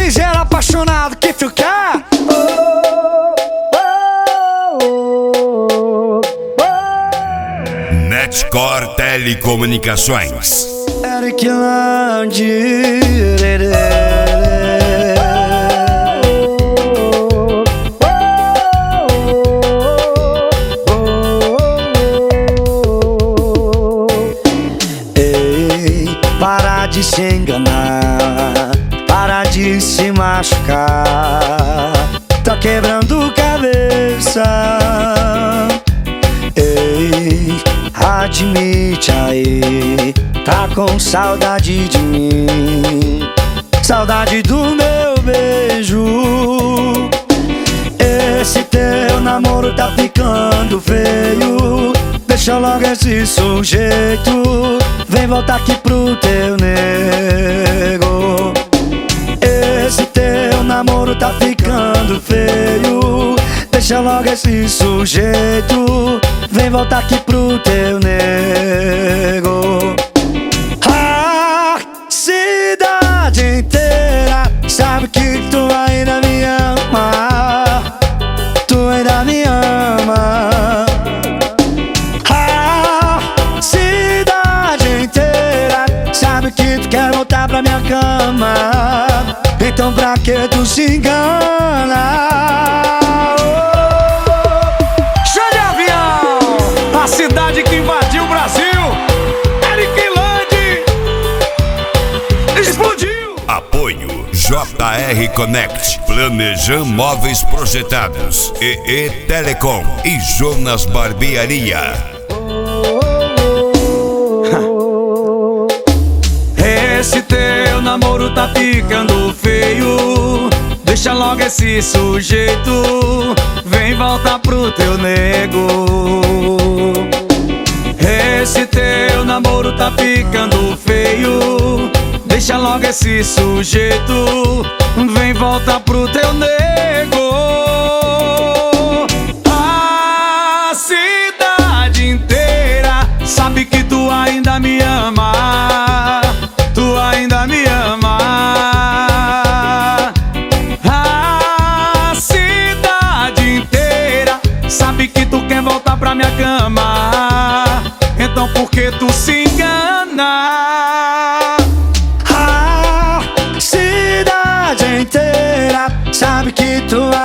ligeiro apaixonado que tu quer. Netcor Telecomunicações. Eric Lande. Ei, para de se enganar, para de se machucar, tá quebrando cabeça. Ei, admite aí, tá com saudade de mim, saudade do meu beijo. Esse teu namoro tá ficando feio, deixa logo esse sujeito, vem voltar aqui pro teu nego. Esse teu namoro tá ficando feio, deixa logo esse sujeito, vem voltar aqui pro teu nego. A cidade inteira sabe que tu ainda me ama, tu ainda me ama. A cidade inteira sabe que tu quer voltar pra minha cama, então pra que tu se engana? A cidade que invadiu o Brasil, Eric Lande, explodiu. Apoio JR Connect, Planejam Móveis Projetados, EE Telecom e Jonas Barbearia. Esse teu namoro tá ficando feio, deixa logo esse sujeito, vem voltar pro teu nego. Esse teu namoro tá ficando feio, deixa logo esse sujeito, vem voltar pro teu nego. A cidade inteira sabe que tu ainda me ama, tu ainda me ama. A cidade inteira sabe que tu quer voltar pra minha cama, então por que tu se engana? A cidade inteira sabe que tu